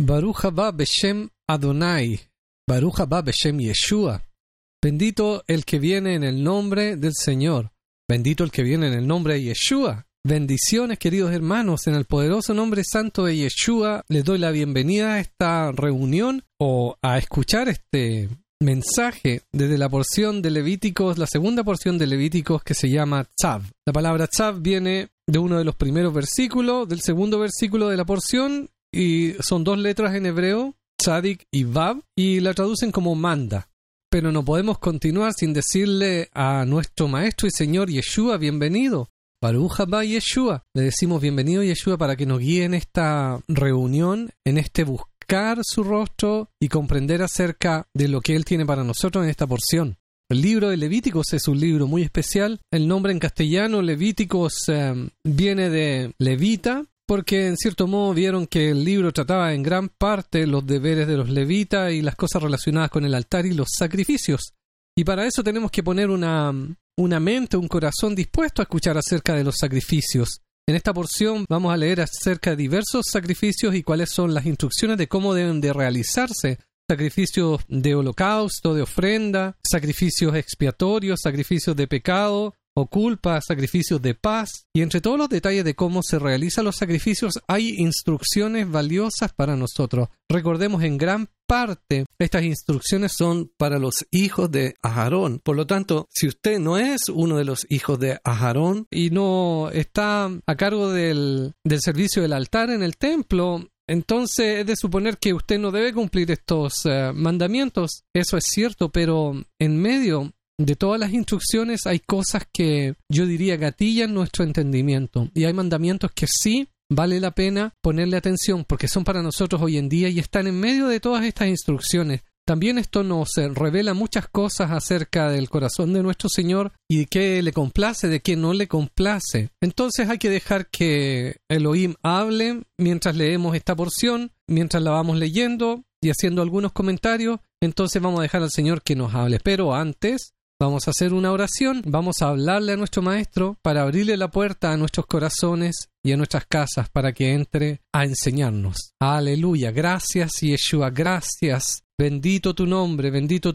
Baruch haba Beshem Adonai, Baruch haba Beshem Yeshua. Bendito el que viene en el nombre del Señor. Bendito el que viene en el nombre de Yeshua. Bendiciones, queridos hermanos, en el poderoso nombre santo de Yeshua. Les doy la bienvenida a esta reunión o a escuchar este mensaje desde la porción de Levíticos, la segunda porción de Levíticos que se llama Tzav. La palabra Tzav viene de uno de los primeros versículos, del segundo versículo de la porción, y son dos letras en hebreo, Tzadik y Vav, y la traducen como manda. Pero no podemos continuar sin decirle a nuestro Maestro y Señor Yeshua, bienvenido. Baruch haba Yeshua. Le decimos bienvenido Yeshua para que nos guíe en esta reunión, en este buscar su rostro y comprender acerca de lo que Él tiene para nosotros en esta porción. El libro de Levíticos es un libro muy especial. El nombre en castellano, Levíticos, viene de levita, porque en cierto modo vieron que el libro trataba en gran parte los deberes de los levitas y las cosas relacionadas con el altar y los sacrificios. Y para eso tenemos que poner una mente, un corazón dispuesto a escuchar acerca de los sacrificios. En esta porción vamos a leer acerca de diversos sacrificios y cuáles son las instrucciones de cómo deben de realizarse. Sacrificios de holocausto, de ofrenda, sacrificios expiatorios, sacrificios de pecado o culpa, sacrificios de paz. Y entre todos los detalles de cómo se realizan los sacrificios hay instrucciones valiosas para nosotros. Recordemos, en gran parte estas instrucciones son para los hijos de Aarón. Por lo tanto, si usted no es uno de los hijos de Aarón y no está a cargo del servicio del altar en el templo, entonces es de suponer que usted no debe cumplir estos mandamientos. Eso es cierto, pero en medio de todas las instrucciones hay cosas que yo diría gatillan nuestro entendimiento. Y hay mandamientos que sí vale la pena ponerle atención porque son para nosotros hoy en día y están en medio de todas estas instrucciones. También esto nos revela muchas cosas acerca del corazón de nuestro Señor y de qué le complace, de qué no le complace. Entonces hay que dejar que Elohim hable mientras leemos esta porción, mientras la vamos leyendo y haciendo algunos comentarios. Entonces vamos a dejar al Señor que nos hable. Pero antes vamos a hacer una oración, vamos a hablarle a nuestro Maestro para abrirle la puerta a nuestros corazones y a nuestras casas para que entre a enseñarnos. Aleluya, gracias Yeshua, gracias. Bendito tu nombre,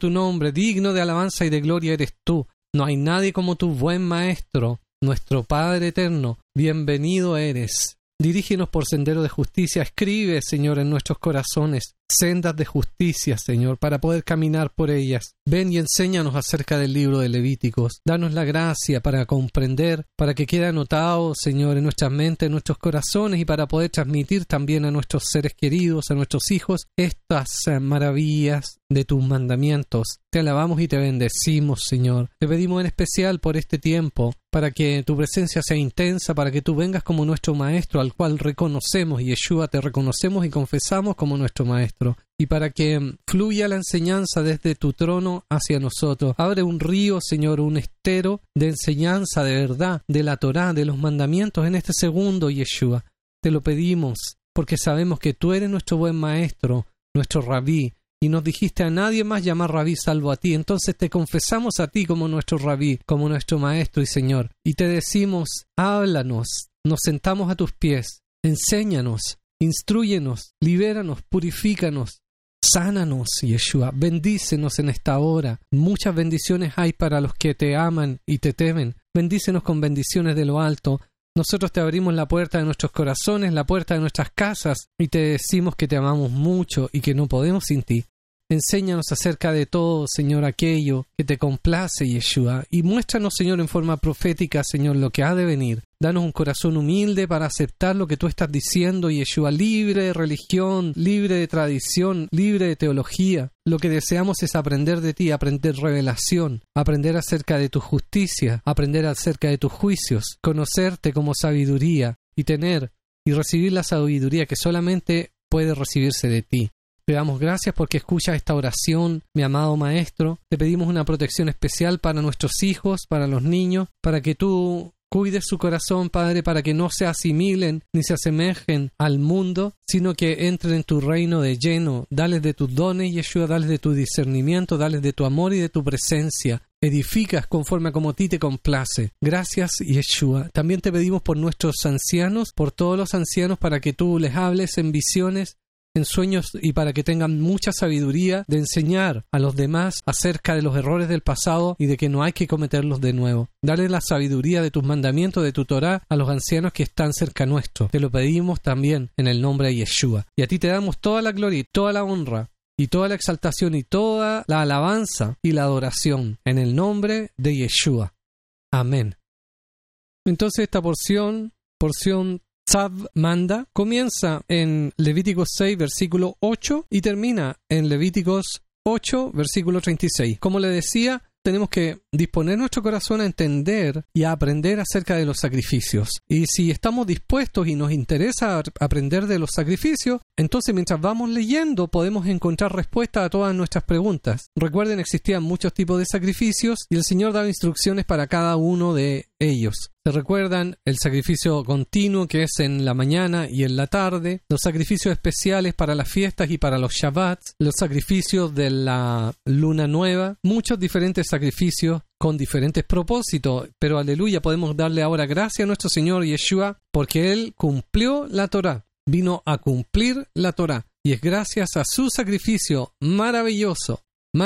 digno de alabanza y de gloria eres tú. No hay nadie como tu buen Maestro, nuestro Padre eterno. Bienvenido eres. Dirígenos por sendero de justicia. Escribe, Señor, en nuestros corazones sendas de justicia, Señor, para poder caminar por ellas. Ven y enséñanos acerca del libro de Levíticos. Danos la gracia para comprender, para que quede anotado, Señor, en nuestras mentes, en nuestros corazones y para poder transmitir también a nuestros seres queridos, a nuestros hijos, estas maravillas de tus mandamientos. Te alabamos y te bendecimos, Señor. Te pedimos en especial por este tiempo, para que tu presencia sea intensa, para que tú vengas como nuestro Maestro, al cual reconocemos, Yeshua, te reconocemos y confesamos como nuestro Maestro, y para que fluya la enseñanza desde tu trono hacia nosotros. Abre un río, Señor, un estero de enseñanza, de verdad, de la Torá, de los mandamientos en este segundo, Yeshua. Te lo pedimos, porque sabemos que tú eres nuestro buen Maestro, nuestro Rabí, y nos dijiste a nadie más llamar Rabí salvo a ti. Entonces te confesamos a ti como nuestro Rabí, como nuestro Maestro y Señor. Y te decimos, háblanos, nos sentamos a tus pies, enséñanos, instrúyenos, libéranos, purifícanos, sánanos, Yeshua. Bendícenos en esta hora. Muchas bendiciones hay para los que te aman y te temen. Bendícenos con bendiciones de lo alto. Nosotros te abrimos la puerta de nuestros corazones, la puerta de nuestras casas y te decimos que te amamos mucho y que no podemos sin ti. Enséñanos acerca de todo, Señor, aquello que te complace, Yeshua, y muéstranos, Señor, en forma profética, Señor, lo que ha de venir. Danos un corazón humilde para aceptar lo que tú estás diciendo, Yeshua, libre de religión, libre de tradición, libre de teología. Lo que deseamos es aprender de ti, aprender revelación, aprender acerca de tu justicia, aprender acerca de tus juicios, conocerte como sabiduría y tener y recibir la sabiduría que solamente puede recibirse de ti. Te damos gracias porque escuchas esta oración, mi amado Maestro. Te pedimos una protección especial para nuestros hijos, para los niños, para que tú cuides su corazón, Padre, para que no se asimilen ni se asemejen al mundo, sino que entren en tu reino de lleno. Dales de tus dones, Yeshua, dales de tu discernimiento, dales de tu amor y de tu presencia. Edificas conforme a como a ti te complace. Gracias, Yeshua. También te pedimos por nuestros ancianos, por todos los ancianos, para que tú les hables en visiones en sueños y para que tengan mucha sabiduría de enseñar a los demás acerca de los errores del pasado y de que no hay que cometerlos de nuevo. Dale la sabiduría de tus mandamientos, de tu Torá, a los ancianos que están cerca nuestro. Te lo pedimos también en el nombre de Yeshua. Y a ti te damos toda la gloria y toda la honra y toda la exaltación y toda la alabanza y la adoración en el nombre de Yeshua. Amén. Entonces esta porción Tzav manda, comienza en Levíticos 6, versículo 8 y termina en Levíticos 8, versículo 36. Como le decía, tenemos que disponer nuestro corazón a entender y a aprender acerca de los sacrificios. Y si estamos dispuestos y nos interesa aprender de los sacrificios, entonces mientras vamos leyendo podemos encontrar respuesta a todas nuestras preguntas. Recuerden, existían muchos tipos de sacrificios y el Señor daba instrucciones para cada uno de ellos. ¿Se recuerdan? El sacrificio continuo, que es en la mañana y en la tarde, los sacrificios especiales para las fiestas y para los Shabbats, los sacrificios de la luna nueva, muchos diferentes sacrificios con diferentes propósitos, pero aleluya, podemos darle ahora gracias a nuestro Señor Yeshua porque Él cumplió la Torá, vino a cumplir la Torá, y es gracias a su sacrificio maravilloso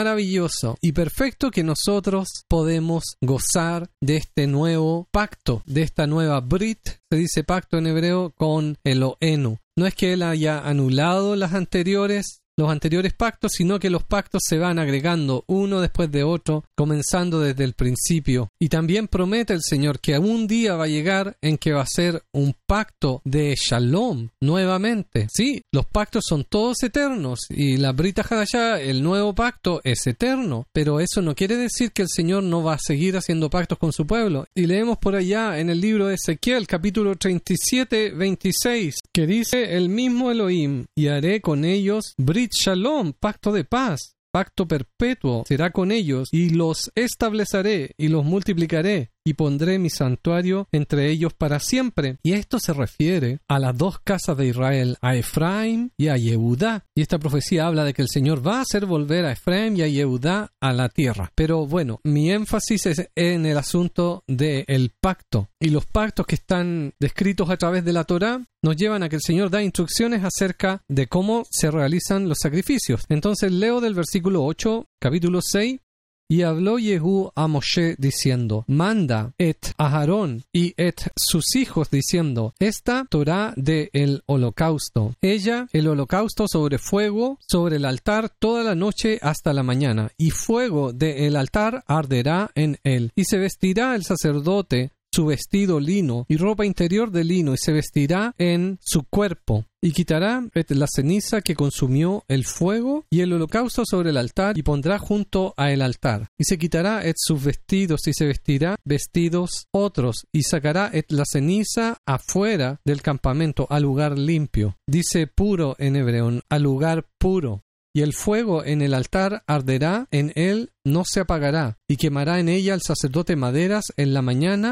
y perfecto que nosotros podemos gozar de este nuevo pacto, de esta nueva Brit, se dice pacto en hebreo, con Elohenu. No es que Él haya anulado los anteriores pactos, sino que los pactos se van agregando uno después de otro, comenzando desde el principio. Y también promete el Señor que un día va a llegar en que va a ser un pacto de Shalom nuevamente. Sí, los pactos son todos eternos y la Brit Hadashah, el nuevo pacto, es eterno, pero eso no quiere decir que el Señor no va a seguir haciendo pactos con su pueblo. Y leemos por allá en el libro de Ezequiel, capítulo 37, 26, que dice: el mismo Elohim, y haré con ellos Brit Shalom, pacto de paz, pacto perpetuo será con ellos, y los estableceré y los multiplicaré, y pondré mi santuario entre ellos para siempre. Y esto se refiere a las dos casas de Israel, a Efraín y a Yehudá. Y esta profecía habla de que el Señor va a hacer volver a Efraín y a Yehudá a la tierra. Pero bueno, mi énfasis es en el asunto del pacto. Y los pactos que están descritos a través de la Torá nos llevan a que el Señor da instrucciones acerca de cómo se realizan los sacrificios. Entonces leo del versículo 8, capítulo 6. Y habló Jehú a Moshe diciendo: manda et a Aarón y et sus hijos diciendo: esta Torá de el holocausto. Ella, el holocausto sobre fuego, sobre el altar toda la noche hasta la mañana, y fuego de el altar arderá en él. Y se vestirá el sacerdote su vestido lino y ropa interior de lino, y se vestirá en su cuerpo, y quitará la ceniza que consumió el fuego y el holocausto sobre el altar, y pondrá junto a el altar, y se quitará sus vestidos, y se vestirá vestidos otros, y sacará la ceniza afuera del campamento al lugar limpio. Dice puro en hebreo, al lugar puro. Y el fuego en el altar arderá en él, no se apagará, y quemará en ella el sacerdote maderas en la mañana,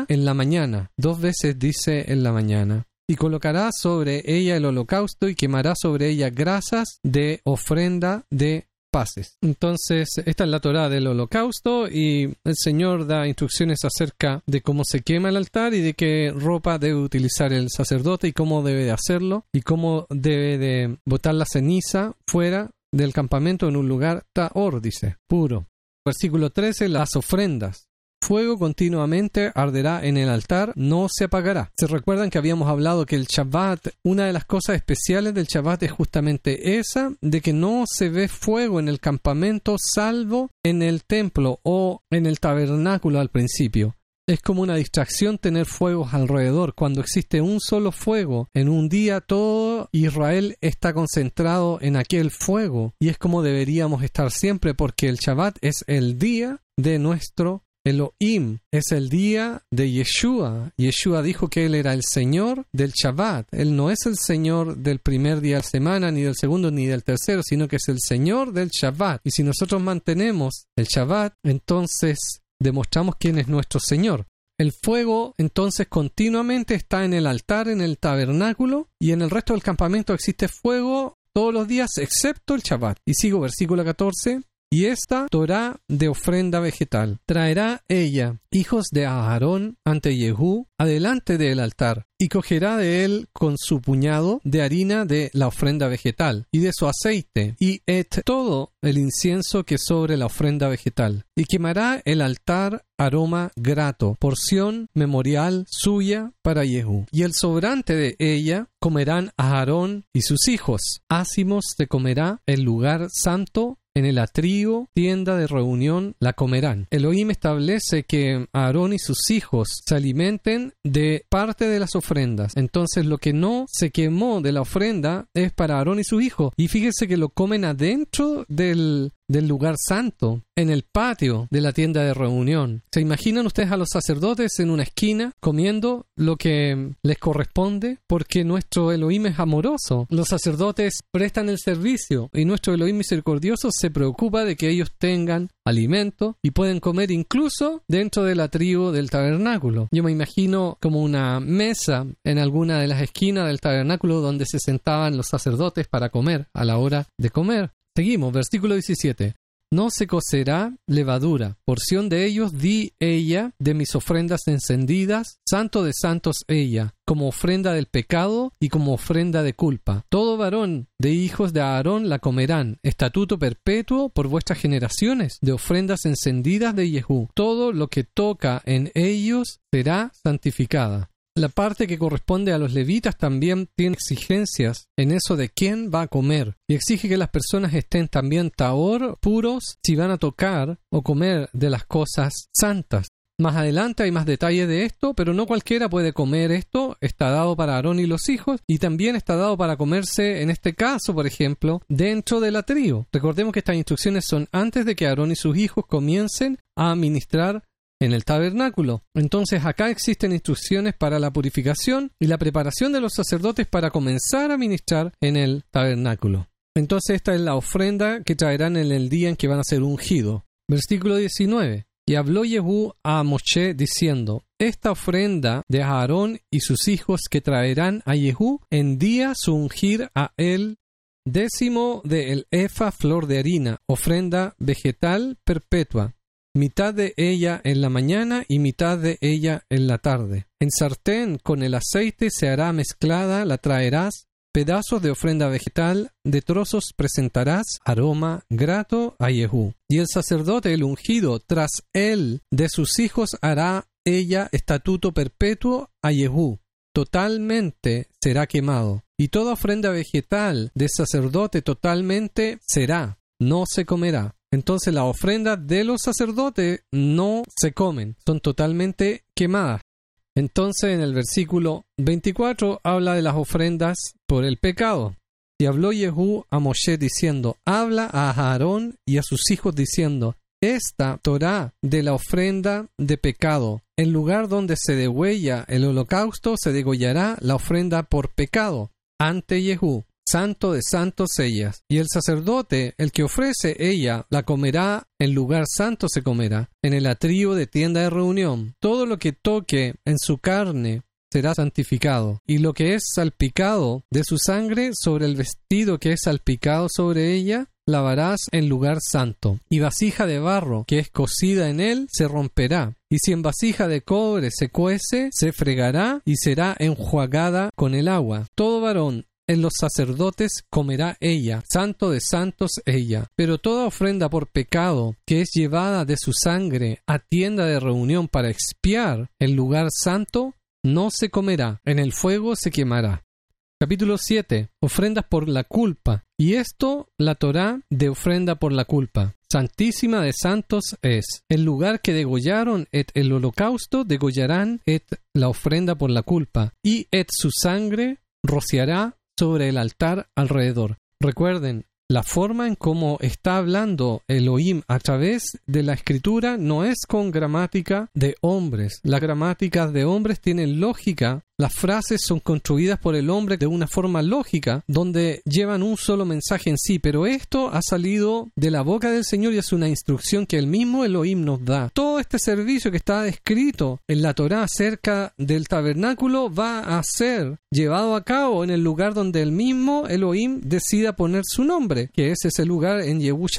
2 veces dice en la mañana. Y colocará sobre ella el holocausto, y quemará sobre ella grasas de ofrenda de paces. Entonces, esta es la Torá del holocausto, y el Señor da instrucciones acerca de cómo se quema el altar y de qué ropa debe utilizar el sacerdote y cómo debe de hacerlo, y cómo debe de botar la ceniza fuera del campamento en un lugar tahor, dice, puro. Versículo 13, las ofrendas. Fuego continuamente arderá en el altar, no se apagará. Se recuerdan que habíamos hablado que el Shabbat, una de las cosas especiales del Shabbat es justamente esa, de que no se ve fuego en el campamento salvo en el templo o en el tabernáculo al principio. Es como una distracción tener fuegos alrededor. Cuando existe un solo fuego en un día, todo Israel está concentrado en aquel fuego. Y es como deberíamos estar siempre, porque el Shabbat es el día de nuestro Elohim. Es el día de Yeshua. Yeshua dijo que Él era el Señor del Shabbat. Él no es el Señor del primer día de la semana, ni del segundo, ni del tercero, sino que es el Señor del Shabbat. Y si nosotros mantenemos el Shabbat, entonces demostramos quién es nuestro Señor. El fuego entonces continuamente está en el altar, en el tabernáculo, y en el resto del campamento existe fuego todos los días excepto el Shabbat. Y sigo versículo 14. Y esta Torá de ofrenda vegetal. Traerá ella hijos de Aarón ante Jehú adelante del altar, y cogerá de él con su puñado de harina de la ofrenda vegetal, y de su aceite, y todo el incienso que sobre la ofrenda vegetal, y quemará el altar aroma grato, porción memorial suya para Jehú. Y el sobrante de ella comerán Aarón y sus hijos. Ácimos se comerá el lugar santo. En el atrio, tienda de reunión, la comerán. Elohim establece que Aarón y sus hijos se alimenten de parte de las ofrendas. Entonces lo que no se quemó de la ofrenda es para Aarón y sus hijos. Y fíjense que lo comen adentro del lugar santo, en el patio de la tienda de reunión. ¿Se imaginan ustedes a los sacerdotes en una esquina comiendo lo que les corresponde? Porque nuestro Elohim es amoroso. Los sacerdotes prestan el servicio y nuestro Elohim misericordioso se preocupa de que ellos tengan alimento y pueden comer incluso dentro del atrio del tabernáculo. Yo me imagino como una mesa en alguna de las esquinas del tabernáculo donde se sentaban los sacerdotes para comer a la hora de comer. Seguimos, versículo 17. No se cocerá levadura. Porción de ellos di ella de mis ofrendas encendidas, santo de santos ella, como ofrenda del pecado y como ofrenda de culpa. Todo varón de hijos de Aarón la comerán, estatuto perpetuo por vuestras generaciones, de ofrendas encendidas de Jehú. Todo lo que toca en ellos será santificada. La parte que corresponde a los levitas también tiene exigencias en eso de quién va a comer. Y exige que las personas estén también tahor, puros, si van a tocar o comer de las cosas santas. Más adelante hay más detalles de esto, pero no cualquiera puede comer esto. Está dado para Aarón y los hijos, y también está dado para comerse, en este caso, por ejemplo, dentro del atrio. Recordemos que estas instrucciones son antes de que Aarón y sus hijos comiencen a ministrar en el tabernáculo. Entonces acá existen instrucciones para la purificación y la preparación de los sacerdotes para comenzar a ministrar en el tabernáculo. Entonces esta es la ofrenda que traerán en el día en que van a ser ungidos. Versículo 19. Y habló Jehú a Moshe diciendo: esta ofrenda de Aarón y sus hijos que traerán a Jehú en día su ungir a él, 10 del efa flor de harina, ofrenda vegetal perpetua, mitad de ella en la mañana y mitad de ella en la tarde. En sartén con el aceite se hará mezclada, la traerás, pedazos de ofrenda vegetal, de trozos presentarás, aroma grato a Jehú. Y el sacerdote, el ungido, tras él de sus hijos hará ella estatuto perpetuo a Jehú. Totalmente será quemado. Y toda ofrenda vegetal de sacerdote totalmente será, no se comerá. Entonces las ofrendas de los sacerdotes no se comen, son totalmente quemadas. Entonces en el versículo 24 habla de las ofrendas por el pecado. Y habló Jehú a Moshe diciendo: habla a Aarón y a sus hijos diciendo: esta Torá de la ofrenda de pecado, en lugar donde se degüella el holocausto, se degollará la ofrenda por pecado ante Jehú, santo de santos ellas. Y el sacerdote, el que ofrece ella, la comerá, en lugar santo se comerá, en el atrio de tienda de reunión. Todo lo que toque en su carne será santificado, y lo que es salpicado de su sangre sobre el vestido que es salpicado sobre ella, lavarás en lugar santo. Y vasija de barro que es cocida en él se romperá. Y si en vasija de cobre se cuece, se fregará y será enjuagada con el agua. Todo varón en los sacerdotes comerá ella, santo de santos ella. Pero toda ofrenda por pecado que es llevada de su sangre a tienda de reunión para expiar el lugar santo, no se comerá, en el fuego se quemará. Capítulo 7. Ofrendas por la culpa. Y esto, la Torá de ofrenda por la culpa. Santísima de santos es. El lugar que degollaron et el holocausto degollarán et la ofrenda por la culpa. Y et su sangre rociará sobre el altar alrededor. Recuerden, la forma en cómo está hablando Elohim a través de la escritura no es con gramática de hombres. Las gramáticas de hombres tienen lógica. Las frases son construidas por el hombre de una forma lógica, donde llevan un solo mensaje en sí, pero esto ha salido de la boca del Señor y es una instrucción que el mismo Elohim nos da. Todo este servicio que está descrito en la Torá acerca del tabernáculo va a ser llevado a cabo en el lugar donde el mismo Elohim decida poner su nombre, que es ese lugar en Yerushalayim.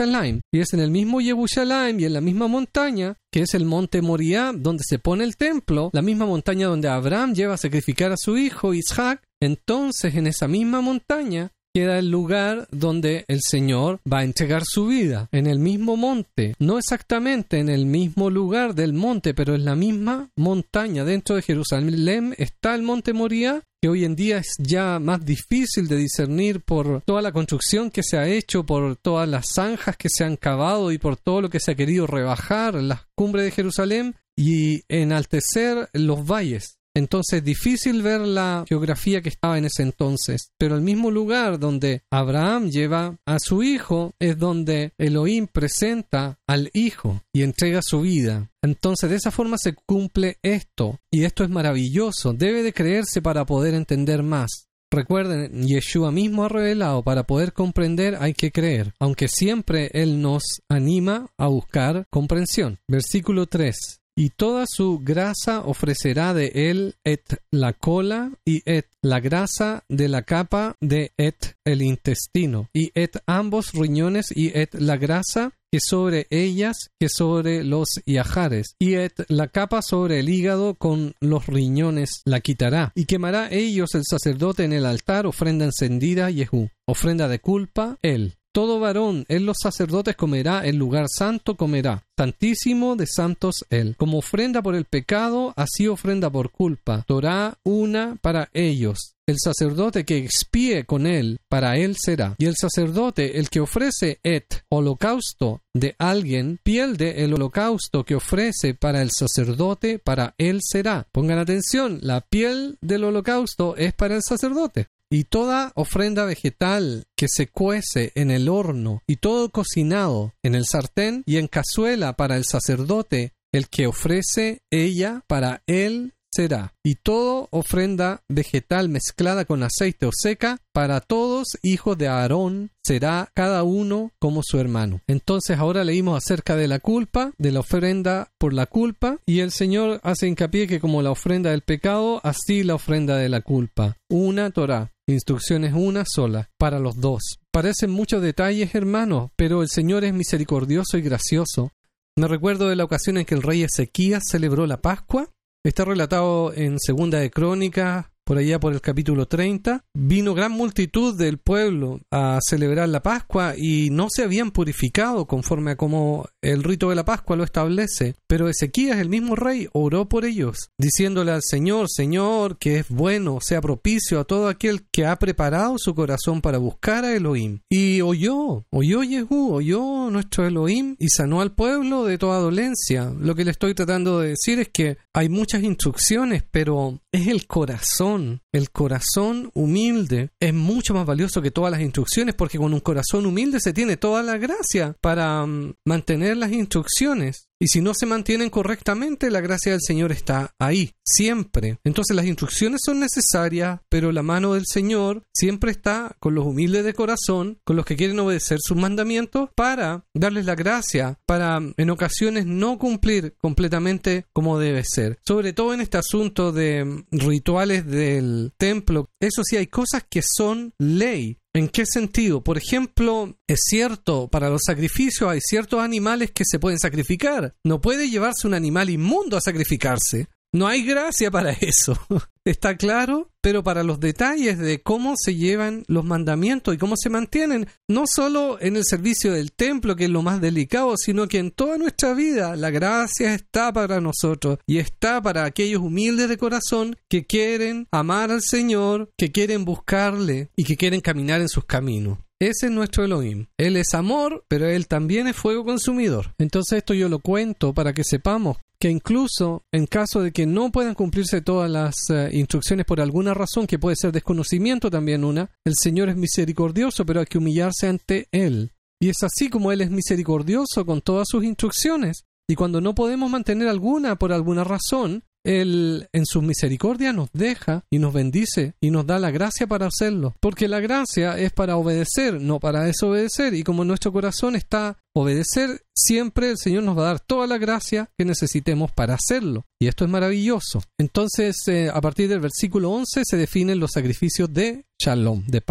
Y es en el mismo Yerushalayim y en la misma montaña, que es el monte Moriah, donde se pone el templo, la misma montaña donde Abraham lleva a sacrificar a su hijo Isaac. Entonces, en esa misma montaña queda el lugar donde el Señor va a entregar su vida, en el mismo monte, no exactamente en el mismo lugar del monte, pero en la misma montaña. Dentro de Jerusalén está el monte Moriah, que hoy en día es ya más difícil de discernir por toda la construcción que se ha hecho, por todas las zanjas que se han cavado y por todo lo que se ha querido rebajar las cumbres de Jerusalén y enaltecer los valles. Entonces es difícil ver la geografía que estaba en ese entonces. Pero el mismo lugar donde Abraham lleva a su hijo es donde Elohim presenta al hijo y entrega su vida. Entonces de esa forma se cumple esto. Y esto es maravilloso. Debe de creerse para poder entender más. Recuerden, Yeshua mismo ha revelado, para poder comprender hay que creer, aunque siempre Él nos anima a buscar comprensión. Versículo 3. Y toda su grasa ofrecerá de él et la cola, y et la grasa de la capa, de et el intestino, y et ambos riñones, y et la grasa que sobre ellas, que sobre los yajares, y et la capa sobre el hígado con los riñones la quitará, y quemará ellos el sacerdote en el altar ofrenda encendida Yehú, ofrenda de culpa él. Todo varón en los sacerdotes comerá, el lugar santo comerá, santísimo de santos él. Como ofrenda por el pecado, así ofrenda por culpa. Torá una para ellos. El sacerdote que expíe con él, para él será. Y el sacerdote, el que ofrece holocausto de alguien, piel de el holocausto que ofrece para el sacerdote, para él será. Pongan atención, la piel del holocausto es para el sacerdote. Y toda ofrenda vegetal que se cuece en el horno y todo cocinado en el sartén y en cazuela para el sacerdote, el que ofrece ella, para él será. Y toda ofrenda vegetal mezclada con aceite o seca, para todos hijos de Aarón, será cada uno como su hermano. Entonces ahora leímos acerca de la culpa, de la ofrenda por la culpa, y el Señor hace hincapié que como la ofrenda del pecado, así la ofrenda de la culpa. Una Torá. Instrucciones una sola, para los dos. Parecen muchos detalles, hermanos, pero el Señor es misericordioso y gracioso. Me recuerdo de la ocasión en que el rey Ezequías celebró la Pascua. Está relatado en Segunda de Crónicas, por allá por el capítulo 30. Vino gran multitud del pueblo a celebrar la Pascua y no se habían purificado conforme a como el rito de la Pascua lo establece. Pero Ezequías, el mismo rey, oró por ellos, diciéndole al Señor, Señor, que es bueno, sea propicio a todo aquel que ha preparado su corazón para buscar a Elohim. Y oyó Yehú, oyó nuestro Elohim y sanó al pueblo de toda dolencia. Lo que le estoy tratando de decir es que hay muchas instrucciones, pero es el corazón. El corazón humilde es mucho más valioso que todas las instrucciones, porque con un corazón humilde se tiene toda la gracia para mantener las instrucciones. Y si no se mantienen correctamente, la gracia del Señor está ahí, siempre. Entonces las instrucciones son necesarias, pero la mano del Señor siempre está con los humildes de corazón, con los que quieren obedecer sus mandamientos, para darles la gracia, para en ocasiones no cumplir completamente como debe ser. Sobre todo en este asunto de rituales del templo. Eso sí, hay cosas que son ley. ¿En qué sentido? Por ejemplo, es cierto, para los sacrificios hay ciertos animales que se pueden sacrificar. No puede llevarse un animal inmundo a sacrificarse. No hay gracia para eso. Está claro, pero para los detalles de cómo se llevan los mandamientos y cómo se mantienen, no solo en el servicio del templo, que es lo más delicado, sino que en toda nuestra vida la gracia está para nosotros y está para aquellos humildes de corazón que quieren amar al Señor, que quieren buscarle y que quieren caminar en sus caminos. Ese es nuestro Elohim. Él es amor, pero Él también es fuego consumidor. Entonces esto yo lo cuento para que sepamos que incluso en caso de que no puedan cumplirse todas las instrucciones por alguna razón, que puede ser desconocimiento también el Señor es misericordioso, pero hay que humillarse ante Él. Y es así como Él es misericordioso con todas sus instrucciones. Y cuando no podemos mantener alguna por alguna razón, Él en su misericordia nos deja y nos bendice y nos da la gracia para hacerlo. Porque la gracia es para obedecer, no para desobedecer. Y como nuestro corazón está obedecer, siempre el Señor nos va a dar toda la gracia que necesitemos para hacerlo. Y esto es maravilloso. Entonces, a partir del versículo 11 se definen los sacrificios de Shalom, de paz.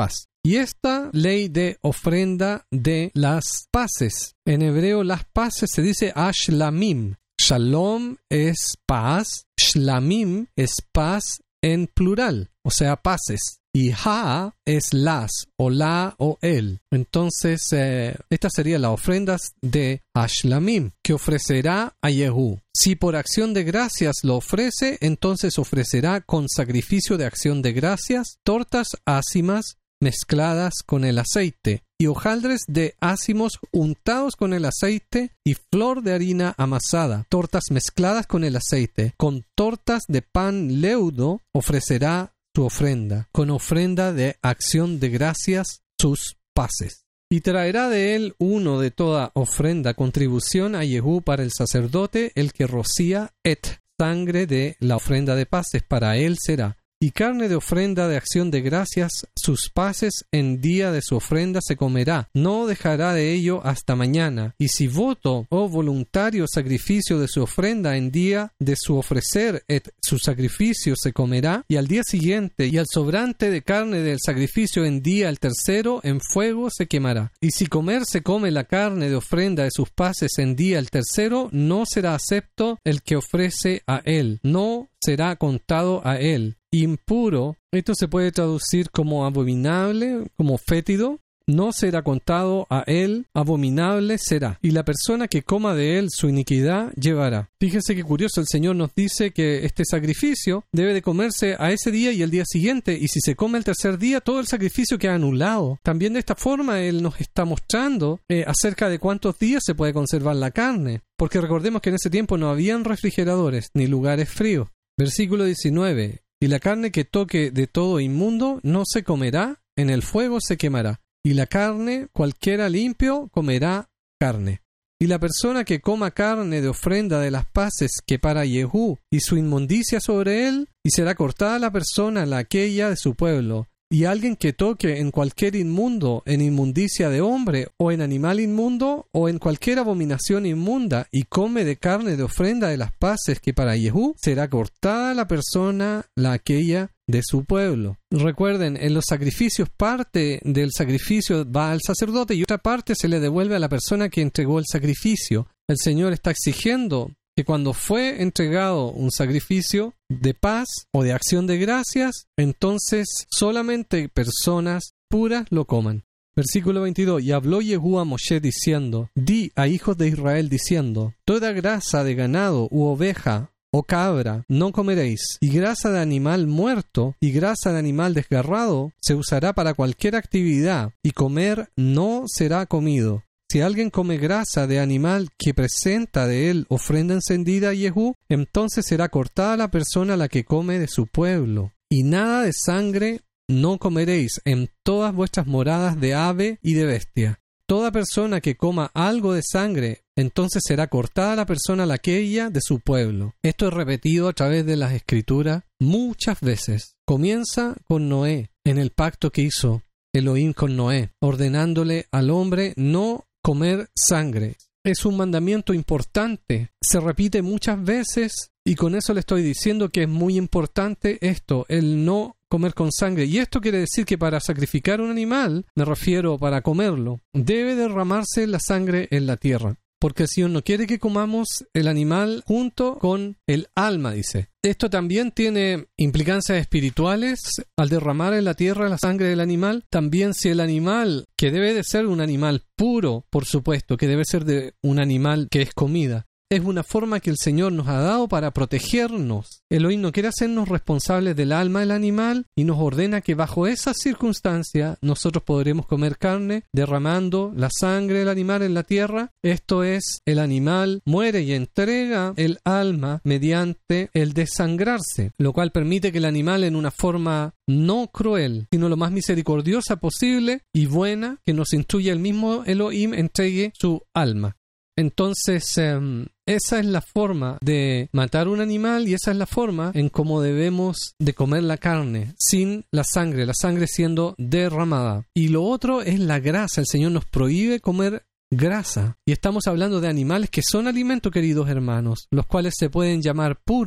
Y esta ley de ofrenda de las paces, en hebreo las paces se dice ashlamim. Shalom es paz, shlamim es paz en plural, o sea, paces. Y ha es las, o la, o el. Entonces, estas serían las ofrendas de ashlamim, que ofrecerá a Yehú. Si por acción de gracias lo ofrece, entonces ofrecerá con sacrificio de acción de gracias tortas ácimas mezcladas con el aceite, y hojaldres de ácimos untados con el aceite, y flor de harina amasada, tortas mezcladas con el aceite. Con tortas de pan leudo ofrecerá su ofrenda, con ofrenda de acción de gracias sus paces. Y traerá de él uno de toda ofrenda contribución a Yehú para el sacerdote, el que rocía sangre de la ofrenda de paces, para él será. Y carne de ofrenda de acción de gracias, sus paces en día de su ofrenda se comerá, no dejará de ello hasta mañana. Y si voto o voluntario sacrificio de su ofrenda en día de su ofrecer, su sacrificio se comerá, y al día siguiente, y al sobrante de carne del sacrificio en día el tercero, en fuego se quemará. Y si se come la carne de ofrenda de sus paces en día el tercero, no será acepto el que ofrece a él, no será contado a él. Impuro, esto se puede traducir como abominable, como fétido, no será contado a él, abominable será. Y la persona que coma de él su iniquidad llevará. Fíjense qué curioso, el Señor nos dice que este sacrificio debe de comerse a ese día y el día siguiente, y si se come el tercer día, todo el sacrificio queda anulado. También de esta forma Él nos está mostrando acerca de cuántos días se puede conservar la carne, porque recordemos que en ese tiempo no habían refrigeradores ni lugares fríos. Versículo 19. Y la carne que toque de todo inmundo no se comerá, en el fuego se quemará. Y la carne, cualquiera limpio, comerá carne. Y la persona que coma carne de ofrenda de las paces que para Yehú, y su inmundicia sobre él, y será cortada la persona, la aquella de su pueblo. Y alguien que toque en cualquier inmundo, en inmundicia de hombre, o en animal inmundo, o en cualquier abominación inmunda, y come de carne de ofrenda de las paces que para Yehú, será cortada la persona, la aquella de su pueblo. Recuerden, en los sacrificios, parte del sacrificio va al sacerdote y otra parte se le devuelve a la persona que entregó el sacrificio. El Señor está exigiendo que cuando fue entregado un sacrificio de paz o de acción de gracias, entonces solamente personas puras lo coman. Versículo 22. Y habló Yehú a Moshe diciendo: Di a hijos de Israel diciendo: Toda grasa de ganado u oveja o cabra no comeréis, y grasa de animal muerto y grasa de animal desgarrado se usará para cualquier actividad, y comer no será comido. Si alguien come grasa de animal que presenta de él ofrenda encendida a Yehú, entonces será cortada la persona a la que come de su pueblo. Y nada de sangre no comeréis en todas vuestras moradas de ave y de bestia. Toda persona que coma algo de sangre, entonces será cortada la persona a aquella de su pueblo. Esto es repetido a través de las Escrituras muchas veces. Comienza con Noé, en el pacto que hizo Elohim con Noé, ordenándole al hombre no comer sangre. Es un mandamiento importante, se repite muchas veces, y con eso le estoy diciendo que es muy importante esto, el no comer con sangre. Y esto quiere decir que para sacrificar un animal, me refiero para comerlo, debe derramarse la sangre en la tierra. Porque el Señor no quiere que comamos el animal junto con el alma, dice. Esto también tiene implicancias espirituales al derramar en la tierra la sangre del animal. También si el animal, que debe de ser un animal puro, por supuesto, que debe ser de un animal que es comida, es una forma que el Señor nos ha dado para protegernos. Elohim no quiere hacernos responsables del alma del animal y nos ordena que bajo esa circunstancia nosotros podremos comer carne derramando la sangre del animal en la tierra. Esto es, el animal muere y entrega el alma mediante el desangrarse, lo cual permite que el animal en una forma no cruel, sino lo más misericordiosa posible y buena, que nos instruye el mismo Elohim, entregue su alma. Entonces, esa es la forma de matar un animal y esa es la forma en cómo debemos de comer la carne, sin la sangre siendo derramada. Y lo otro es la grasa. El Señor nos prohíbe comer grasa. Y estamos hablando de animales que son alimento, queridos hermanos, los cuales se pueden llamar puros.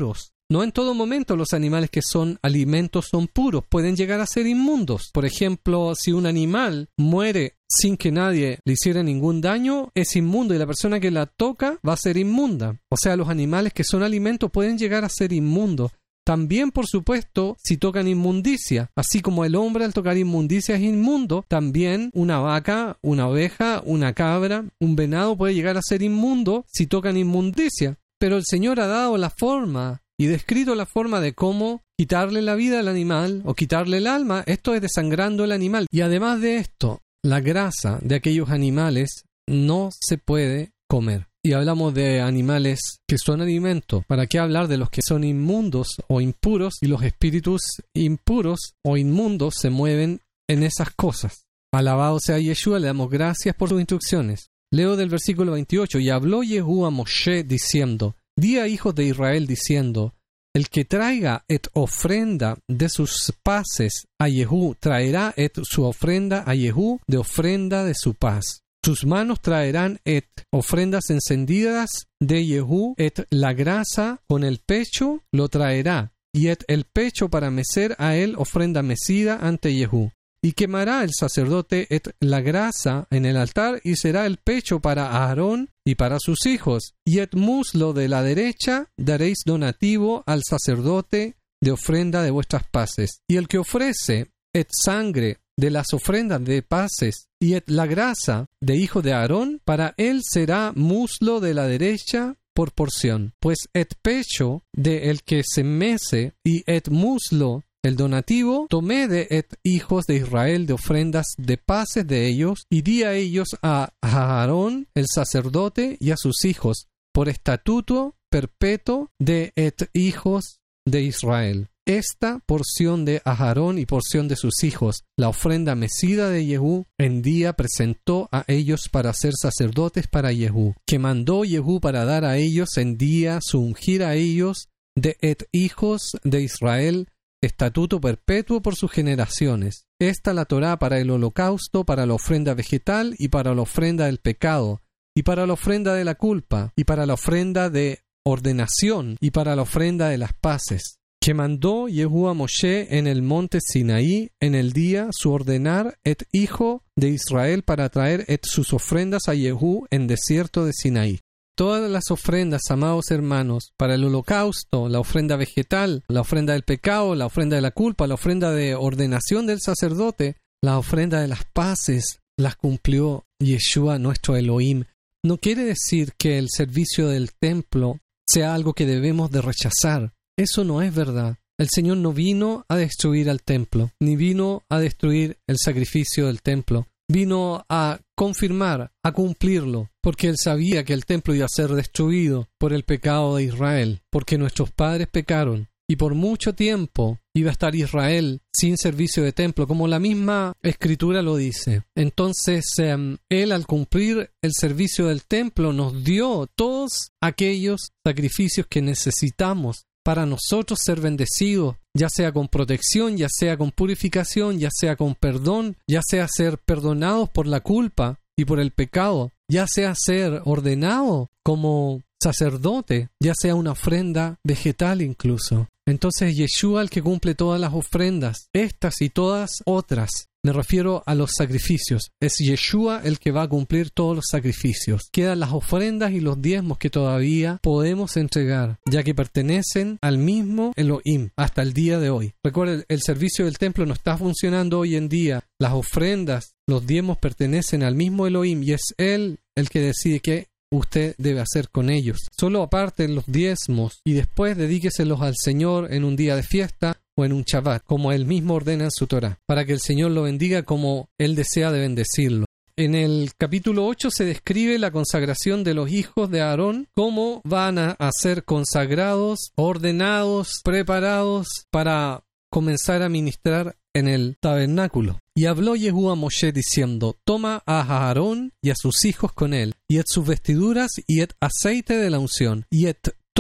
No en todo momento los animales que son alimentos son puros, pueden llegar a ser inmundos. Por ejemplo, si un animal muere sin que nadie le hiciera ningún daño, es inmundo y la persona que la toca va a ser inmunda. O sea, los animales que son alimentos pueden llegar a ser inmundos. También, por supuesto, si tocan inmundicia, así como el hombre al tocar inmundicia es inmundo, también una vaca, una oveja, una cabra, un venado puede llegar a ser inmundo si tocan inmundicia. Pero el Señor ha dado la forma y descrito la forma de cómo quitarle la vida al animal o quitarle el alma. Esto es desangrando el animal. Y además de esto, la grasa de aquellos animales no se puede comer. Y hablamos de animales que son alimentos. ¿Para qué hablar de los que son inmundos o impuros? Y los espíritus impuros o inmundos se mueven en esas cosas. Alabado sea Yeshua, le damos gracias por sus instrucciones. Leo del versículo 28. Y habló Jehú a Moshe diciendo: Di a hijos de Israel diciendo: El que traiga ofrenda de sus paces a Jehú, traerá su ofrenda a Jehú de ofrenda de su paz. Sus manos traerán ofrendas encendidas de Jehú, la grasa con el pecho lo traerá, y el pecho para mecer a él ofrenda mecida ante Jehú. Y quemará el sacerdote la grasa en el altar, y será el pecho para Aarón y para sus hijos. Y muslo de la derecha daréis donativo al sacerdote de ofrenda de vuestras paces. Y el que ofrece sangre de las ofrendas de paces y la grasa de hijo de Aarón, para él será muslo de la derecha por porción. Pues pecho de el que se mece y muslo el donativo, tomé de hijos de Israel de ofrendas de paces de ellos, y di a ellos a Aarón el sacerdote y a sus hijos, por estatuto perpetuo de hijos de Israel. Esta porción de Aarón y porción de sus hijos, la ofrenda mecida de Jehú, en día presentó a ellos para ser sacerdotes para Jehú, que mandó Jehú para dar a ellos en día su ungir a ellos de hijos de Israel, estatuto perpetuo por sus generaciones. Esta la Torá para el holocausto, para la ofrenda vegetal y para la ofrenda del pecado, y para la ofrenda de la culpa, y para la ofrenda de ordenación, y para la ofrenda de las paces. Que mandó Jehú a Moshe en el monte Sinaí en el día su ordenar hijo de Israel para traer sus ofrendas a Jehú en desierto de Sinaí. Todas las ofrendas, amados hermanos, para el holocausto, la ofrenda vegetal, la ofrenda del pecado, la ofrenda de la culpa, la ofrenda de ordenación del sacerdote, la ofrenda de las paces, las cumplió Yeshua, nuestro Elohim. No quiere decir que el servicio del templo sea algo que debemos de rechazar. Eso no es verdad. El Señor no vino a destruir al templo, ni vino a destruir el sacrificio del templo. Vino a confirmar, a cumplirlo, porque Él sabía que el templo iba a ser destruido por el pecado de Israel, porque nuestros padres pecaron, y por mucho tiempo iba a estar Israel sin servicio de templo, como la misma Escritura lo dice. Entonces, Él, al cumplir el servicio del templo, nos dio todos aquellos sacrificios que necesitamos para nosotros ser bendecidos, ya sea con protección, ya sea con purificación, ya sea con perdón, ya sea ser perdonados por la culpa y por el pecado, ya sea ser ordenado como sacerdote, ya sea una ofrenda vegetal incluso. Entonces Yeshua el que cumple todas las ofrendas, estas y todas otras. Me refiero a los sacrificios. Es Yeshua el que va a cumplir todos los sacrificios. Quedan las ofrendas y los diezmos que todavía podemos entregar, ya que pertenecen al mismo Elohim hasta el día de hoy. Recuerden, el servicio del templo no está funcionando hoy en día. Las ofrendas, los diezmos pertenecen al mismo Elohim y es Él el que decide qué usted debe hacer con ellos. Solo aparten los diezmos y después dedíqueselos al Señor en un día de fiesta o en un Shabbat, como Él mismo ordena en su Torá, para que el Señor lo bendiga como Él desea de bendecirlo. En el capítulo 8 se describe la consagración de los hijos de Aarón, cómo van a ser consagrados, ordenados, preparados para comenzar a ministrar en el tabernáculo. Y habló Jehú a Moshe diciendo: Toma a Aarón y a sus hijos con él, y sus vestiduras, y aceite de la unción, y toro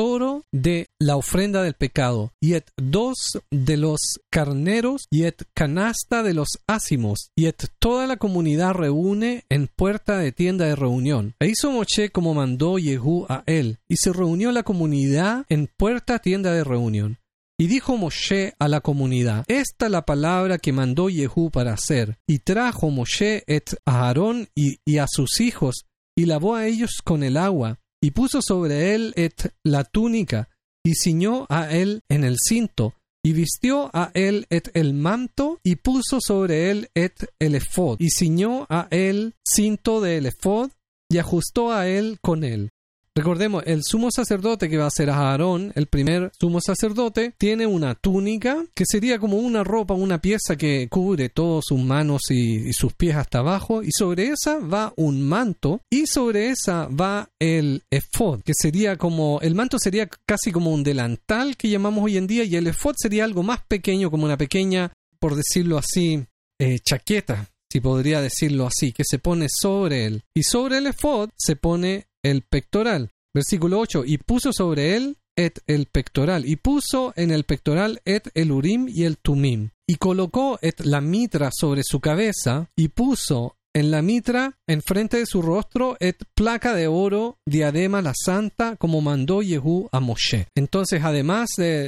de la ofrenda del pecado, y et 2 de los carneros, y et canasta de los ácimos, y et toda la comunidad reúne en puerta de tienda de reunión. E hizo Moshe como mandó Jehú a él, y se reunió la comunidad en puerta tienda de reunión. Y dijo Moshe a la comunidad: esta es la palabra que mandó Jehú para hacer. Y trajo Moshe a Aarón y a sus hijos, y lavó a ellos con el agua, y puso sobre él la túnica, y ciñó a él en el cinto, y vistió a él el manto, y puso sobre él el efod, y ciñó a él cinto del efod, y ajustó a él con él. Recordemos, el sumo sacerdote que va a ser Aarón, el primer sumo sacerdote, tiene una túnica que sería como una ropa, una pieza que cubre todas sus manos y sus pies hasta abajo, y sobre esa va un manto, y sobre esa va el efod, que sería como, el manto sería casi como un delantal que llamamos hoy en día, y el efod sería algo más pequeño, como una pequeña, por decirlo así, chaqueta, si podría decirlo así, que se pone sobre él. Y sobre el efod se pone el pectoral. Versículo 8. Y puso sobre él el pectoral, y puso en el pectoral el urim y el tumim, y colocó la mitra sobre su cabeza, y puso en la mitra, enfrente de su rostro, placa de oro, diadema la santa, como mandó Jehú a Moshe. Entonces, además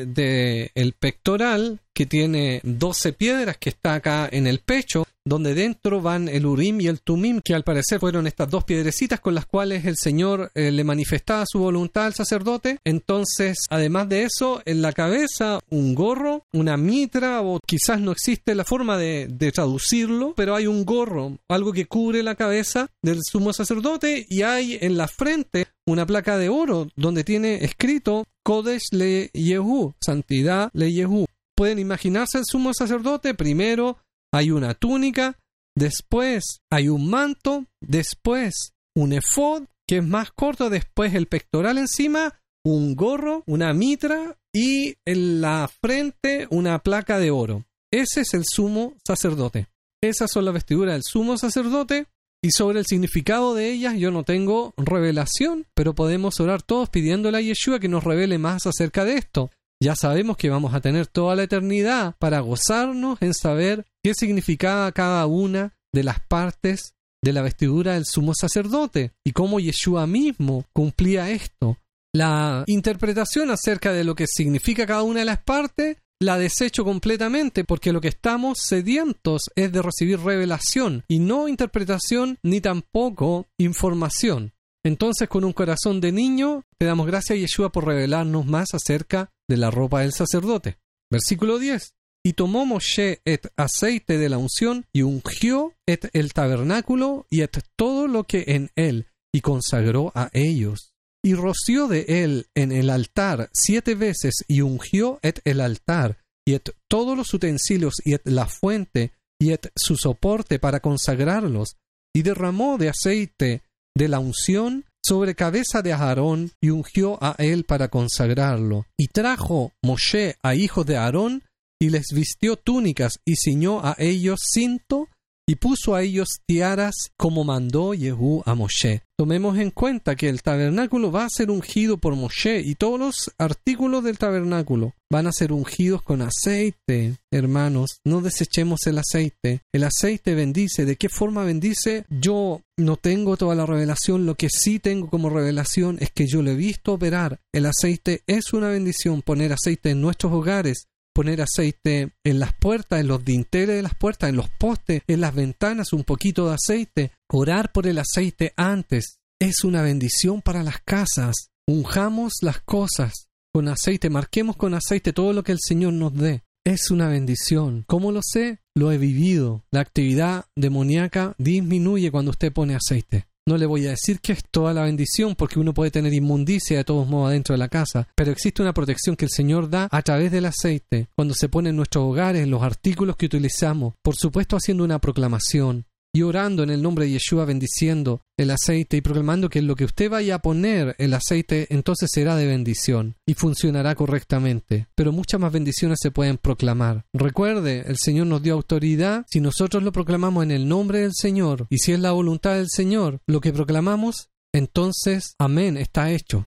de el pectoral, que tiene 12 piedras, que está acá en el pecho, donde dentro van el Urim y el Tumim, que al parecer fueron estas 2 piedrecitas con las cuales el Señor le manifestaba su voluntad al sacerdote. Entonces, además de eso, en la cabeza un gorro, una mitra, o quizás no existe la forma de traducirlo, pero hay un gorro, algo que cubre la cabeza del sumo sacerdote, y hay en la frente una placa de oro donde tiene escrito Kodesh le Jehú, santidad le Jehú. Pueden imaginarse el sumo sacerdote. Primero hay una túnica, después hay un manto, después un efod, que es más corto, después el pectoral encima, un gorro, una mitra, y en la frente una placa de oro. Ese es el sumo sacerdote. Esas son las vestiduras del sumo sacerdote, y sobre el significado de ellas yo no tengo revelación, pero podemos orar todos pidiéndole a Yeshua que nos revele más acerca de esto. Ya sabemos que vamos a tener toda la eternidad para gozarnos en saber qué significaba cada una de las partes de la vestidura del sumo sacerdote y cómo Yeshua mismo cumplía esto. La interpretación acerca de lo que significa cada una de las partes la desecho completamente, porque lo que estamos sedientos es de recibir revelación y no interpretación ni tampoco información. Entonces, con un corazón de niño, le damos gracias a Yeshua por revelarnos más acerca de la ropa del sacerdote. Versículo 10. Y tomó Moshe aceite de la unción y ungió el tabernáculo y todo lo que en él, y consagró a ellos. Y roció de él en el altar 7 veces, y ungió el altar y todos los utensilios y la fuente y su soporte para consagrarlos, y derramó de aceite de la unción sobre cabeza de Aarón, y ungió a él para consagrarlo. Y trajo Moshe a hijos de Aarón, y les vistió túnicas, y ciñó a ellos cinto, y puso a ellos tiaras, como mandó Jehú a Moshe. Tomemos en cuenta que el tabernáculo va a ser ungido por Moshe, y todos los artículos del tabernáculo van a ser ungidos con aceite. Hermanos, no desechemos el aceite. El aceite bendice. ¿De qué forma bendice? Yo no tengo toda la revelación. Lo que sí tengo como revelación es que yo lo he visto operar. El aceite es una bendición. Poner aceite en nuestros hogares, poner aceite en las puertas, en los dinteles de las puertas, en los postes, en las ventanas, un poquito de aceite. Orar por el aceite antes es una bendición para las casas. Unjamos las cosas con aceite, marquemos con aceite todo lo que el Señor nos dé. Es una bendición. ¿Cómo lo sé? Lo he vivido. La actividad demoníaca disminuye cuando usted pone aceite. No le voy a decir que es toda la bendición, porque uno puede tener inmundicia de todos modos adentro de la casa, pero existe una protección que el Señor da a través del aceite, cuando se pone en nuestros hogares, en los artículos que utilizamos, por supuesto haciendo una proclamación y orando en el nombre de Yeshua, bendiciendo el aceite y proclamando que lo que usted vaya a poner el aceite entonces será de bendición y funcionará correctamente. Pero muchas más bendiciones se pueden proclamar. Recuerde, el Señor nos dio autoridad. Si nosotros lo proclamamos en el nombre del Señor y si es la voluntad del Señor lo que proclamamos, entonces, amén, está hecho.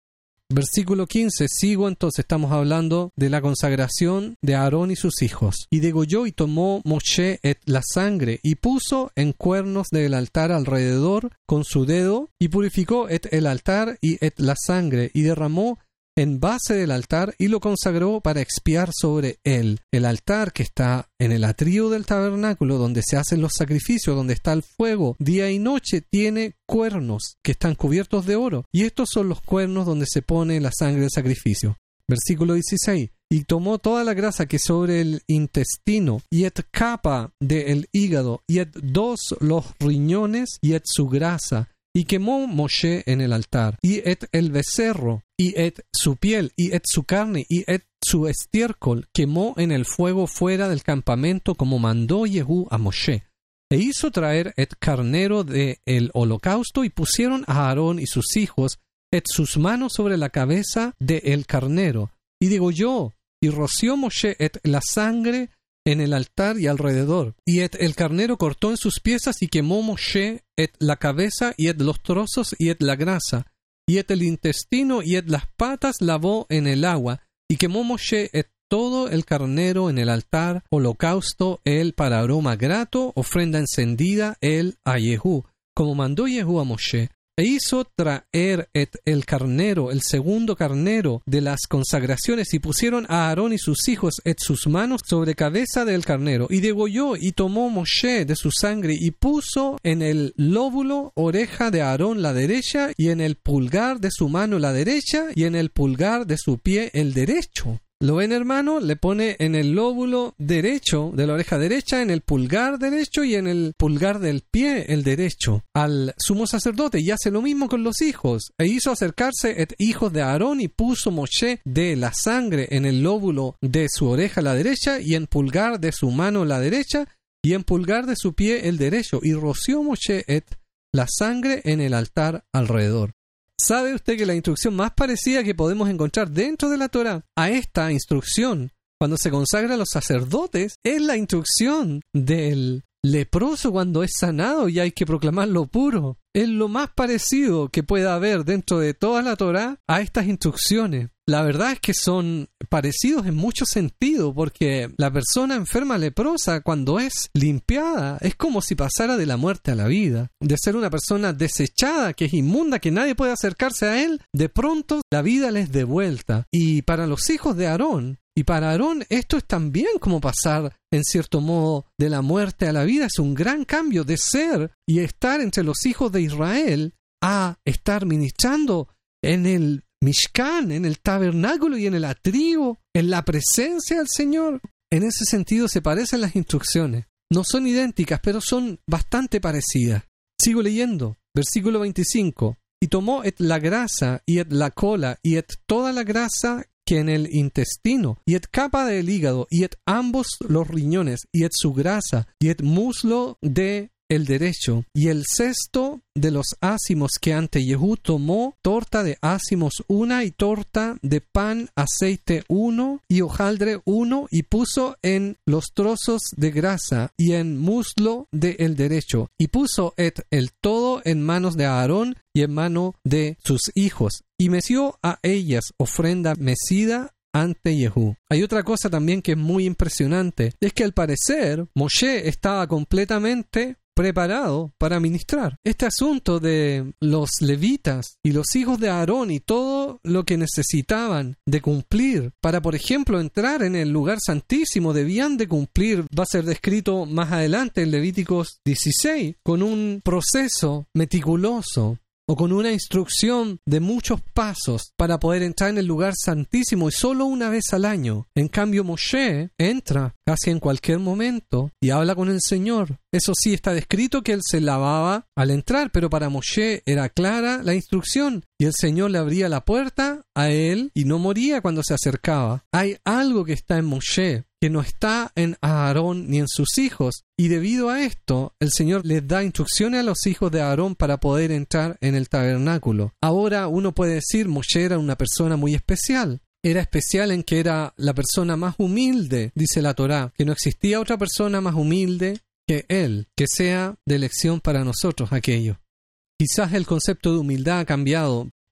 Versículo 15, sigo entonces, estamos hablando de la consagración de Aarón y sus hijos. Y degolló y tomó Moshe la sangre y puso en cuernos del altar alrededor con su dedo y purificó el altar y la sangre y derramó en base del altar y lo consagró para expiar sobre él. El altar que está en el atrio del tabernáculo donde se hacen los sacrificios, donde está el fuego día y noche, tiene cuernos que están cubiertos de oro, y estos son los cuernos donde se pone la sangre del sacrificio. Versículo 16. Y tomó toda la grasa que sobre el intestino, y capa del hígado, y dos los riñones, y su grasa, y quemó Moshe en el altar, y el becerro, y su piel, y su carne, y su estiércol, quemó en el fuego fuera del campamento, como mandó Jehú a Moshe. E hizo traer carnero del holocausto, y pusieron a Aarón y sus hijos sus manos sobre la cabeza del carnero, y degolló, y roció Moshe la sangre en el altar y alrededor. Y el carnero cortó en sus piezas y quemó Moshe la cabeza y los trozos y la grasa. Y el intestino y las patas lavó en el agua. Y quemó Moshe todo el carnero en el altar, holocausto él para aroma grato, ofrenda encendida él a Jehú, como mandó Jehú a Moshe. E hizo traer el carnero, el segundo carnero de las consagraciones, y pusieron a Aarón y sus hijos sus manos sobre cabeza del carnero, y degolló y tomó Moshe de su sangre, y puso en el lóbulo oreja de Aarón la derecha, y en el pulgar de su mano la derecha, y en el pulgar de su pie el derecho. ¿Lo ven, hermano? Le pone en el lóbulo derecho de la oreja derecha, en el pulgar derecho y en el pulgar del pie el derecho al sumo sacerdote, y hace lo mismo con los hijos. E hizo acercarse hijos de Aarón, y puso Moshe de la sangre en el lóbulo de su oreja la derecha, y en pulgar de su mano la derecha, y en pulgar de su pie el derecho, y roció Moshe la sangre en el altar alrededor. ¿Sabe usted que la instrucción más parecida que podemos encontrar dentro de la Torá a esta instrucción cuando se consagra a los sacerdotes es la instrucción del leproso cuando es sanado y hay que proclamarlo puro? Es lo más parecido que pueda haber dentro de toda la Torá a estas instrucciones. La verdad es que son parecidos en muchos sentidos, porque la persona enferma leprosa, cuando es limpiada, es como si pasara de la muerte a la vida. De ser una persona desechada, que es inmunda, que nadie puede acercarse a él, de pronto la vida les de vuelta. Y para los hijos de Aarón, y para Aarón esto es también como pasar, en cierto modo, de la muerte a la vida. Es un gran cambio de ser y estar entre los hijos de Israel a estar ministrando en el Mishkan, en el tabernáculo y en el atrio, en la presencia del Señor. En ese sentido se parecen las instrucciones. No son idénticas, pero son bastante parecidas. Sigo leyendo. Versículo 25. Y tomó la grasa y la cola y toda la grasa que en el intestino, y capa del hígado, y ambos los riñones, y su grasa, y muslo de el derecho, y el cesto de los ácimos que ante Jehú tomó, torta de ácimos una, y torta de pan aceite uno, y hojaldre uno, y puso en los trozos de grasa, y en muslo de el derecho, y puso el todo en manos de Aarón, y en mano de sus hijos, y meció a ellas ofrenda mecida ante Jehú. Hay otra cosa también que es muy impresionante, es que al parecer Moshe estaba completamente preparado para ministrar. Este asunto de los levitas y los hijos de Aarón y todo lo que necesitaban de cumplir para, por ejemplo, entrar en el lugar santísimo, debían de cumplir, va a ser descrito más adelante en Levíticos 16, con un proceso meticuloso, o con una instrucción de muchos pasos para poder entrar en el lugar santísimo, y solo una vez al año. En cambio, Moshe entra casi en cualquier momento y habla con el Señor. Eso sí, está descrito que él se lavaba al entrar, pero para Moshe era clara la instrucción, y el Señor le abría la puerta a él y no moría cuando se acercaba. Hay algo que está en Moshe que no está en Aarón ni en sus hijos, y debido a esto el Señor les da instrucciones a los hijos de Aarón para poder entrar en el tabernáculo. Ahora uno puede decir, Moshe era una persona muy especial. Era especial en que era la persona más humilde, dice la Torá, que no existía otra persona más humilde que él, que sea de lección para nosotros aquello. Quizás el concepto de humildad ha cambiado,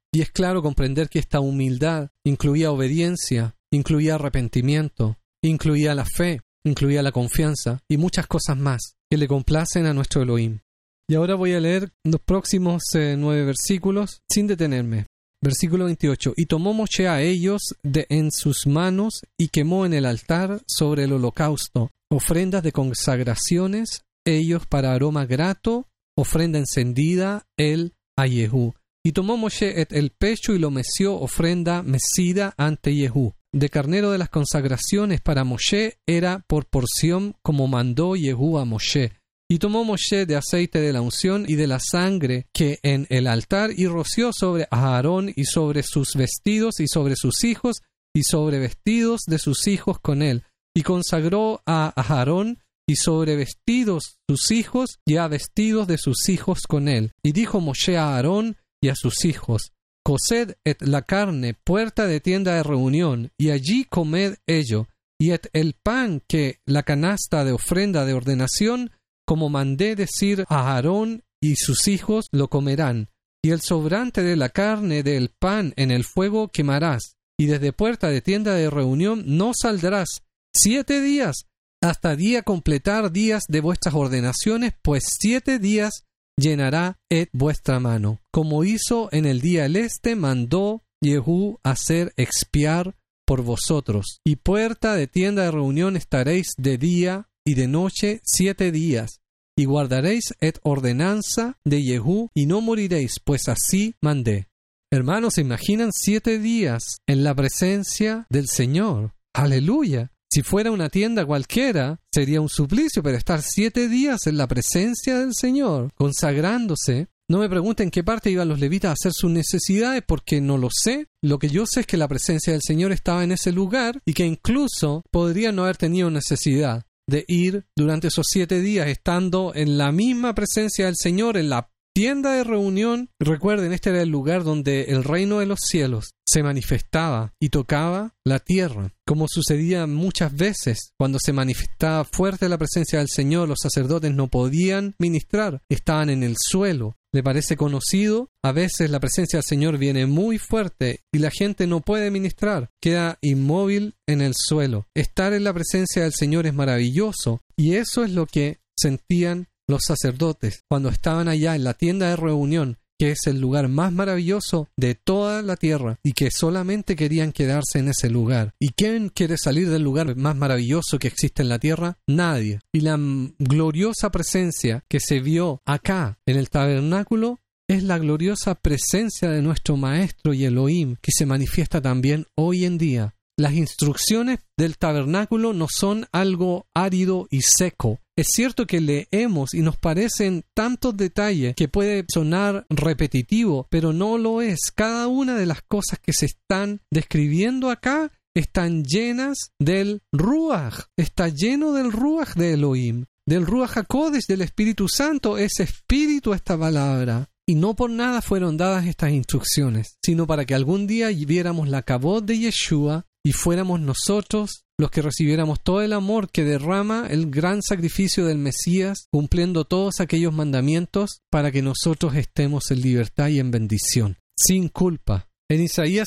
Y es claro comprender que esta humildad incluía obediencia, incluía arrepentimiento, incluía la fe, incluía la confianza y muchas cosas más que le complacen a nuestro Elohim. Y ahora voy a leer los próximos 9 versículos sin detenerme. Versículo 28. Y tomó Moshe a ellos en sus manos y quemó en el altar sobre el holocausto ofrendas de consagraciones, ellos para aroma grato, ofrenda encendida, él a Jehú. Y tomó Moshe el pecho y lo meció ofrenda mecida ante Jehú. De carnero de las consagraciones para Moshe era por porción como mandó Jehú a Moshe. Y tomó Moshe de aceite de la unción y de la sangre que en el altar y roció sobre Aarón y sobre sus vestidos y sobre sus hijos y sobre vestidos de sus hijos con él. Y consagró a Aarón y sobre vestidos sus hijos y a vestidos de sus hijos con él. Y dijo Moshe a Aarón y a sus hijos: Coced la carne, puerta de tienda de reunión, y allí comed ello, y el pan que la canasta de ofrenda de ordenación, como mandé decir a Aarón y sus hijos, lo comerán. Y el sobrante de la carne del pan en el fuego quemarás, y desde puerta de tienda de reunión no saldrás 7 días, hasta día completar días de vuestras ordenaciones, pues 7 días llenará vuestra mano. Como hizo en el día el mandó Jehú hacer expiar por vosotros. Y puerta de tienda de reunión estaréis de día y de noche 7 días. Y guardaréis ordenanza de Jehú y no moriréis, pues así mandé. Hermanos, ¿se imaginan 7 días en la presencia del Señor? ¡Aleluya! Si fuera una tienda cualquiera, sería un suplicio, pero estar 7 días en la presencia del Señor, consagrándose. No me pregunten qué parte iban los levitas a hacer sus necesidades, porque no lo sé. Lo que yo sé es que la presencia del Señor estaba en ese lugar y que incluso podrían no haber tenido necesidad de ir durante esos 7 días, estando en la misma presencia del Señor, en la tienda de reunión. Recuerden, este era el lugar donde el reino de los cielos se manifestaba y tocaba la tierra, como sucedía muchas veces cuando se manifestaba fuerte la presencia del Señor. Los sacerdotes no podían ministrar, estaban en el suelo. ¿Le parece conocido? A veces la presencia del Señor viene muy fuerte y la gente no puede ministrar, queda inmóvil en el suelo. Estar en la presencia del Señor es maravilloso, y eso es lo que sentían los sacerdotes cuando estaban allá en la tienda de reunión, que es el lugar más maravilloso de toda la tierra, y que solamente querían quedarse en ese lugar. ¿Y quién quiere salir del lugar más maravilloso que existe en la tierra? Nadie. Y la gloriosa presencia que se vio acá en el tabernáculo es la gloriosa presencia de nuestro Maestro y Elohim, que se manifiesta también hoy en día. Las instrucciones del tabernáculo no son algo árido y seco. Es cierto que leemos y nos parecen tantos detalles que puede sonar repetitivo, pero no lo es. Cada una de las cosas que se están describiendo acá están llenas del Ruach. Está lleno del Ruach de Elohim, del Ruach HaKodesh, del Espíritu Santo. Es espíritu esta palabra. Y no por nada fueron dadas estas instrucciones, sino para que algún día viéramos la Kabod de Yeshua y fuéramos nosotros los que recibiéramos todo el amor que derrama el gran sacrificio del Mesías, cumpliendo todos aquellos mandamientos para que nosotros estemos en libertad y en bendición, sin culpa. En Isaías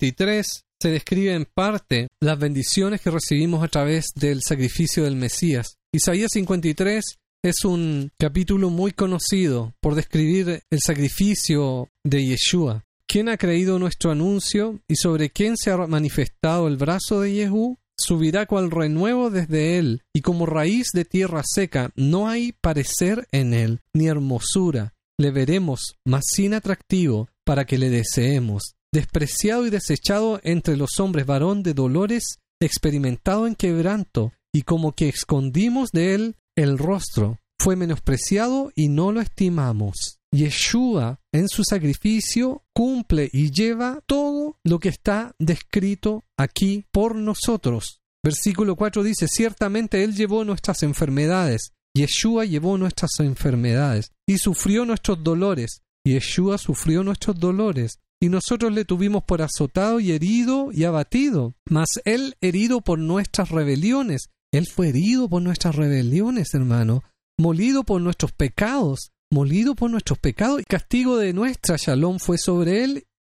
53 se describe en parte las bendiciones que recibimos a través del sacrificio del Mesías. Isaías 53 es un capítulo muy conocido por describir el sacrificio de Yeshua. ¿Quién ha creído nuestro anuncio y sobre quién se ha manifestado el brazo de Jehú? Subirá cual renuevo desde él, y como raíz de tierra seca, no hay parecer en él, ni hermosura. Le veremos, mas sin atractivo, para que le deseemos. Despreciado y desechado entre los hombres, varón de dolores, experimentado en quebranto, y como que escondimos de él el rostro. Fue menospreciado y no lo estimamos. Yeshua, en su sacrificio, cumple y lleva todo lo que está descrito aquí por nosotros. Versículo 4 dice: ciertamente Él llevó nuestras enfermedades. Yeshua llevó nuestras enfermedades y sufrió nuestros dolores. Yeshua sufrió nuestros dolores. Y nosotros le tuvimos por azotado y herido y abatido. Mas Él herido por nuestras rebeliones. Él fue herido por nuestras rebeliones, hermano. Molido por nuestros pecados. Molido por nuestros pecados, y castigo de nuestra shalom fue sobre él,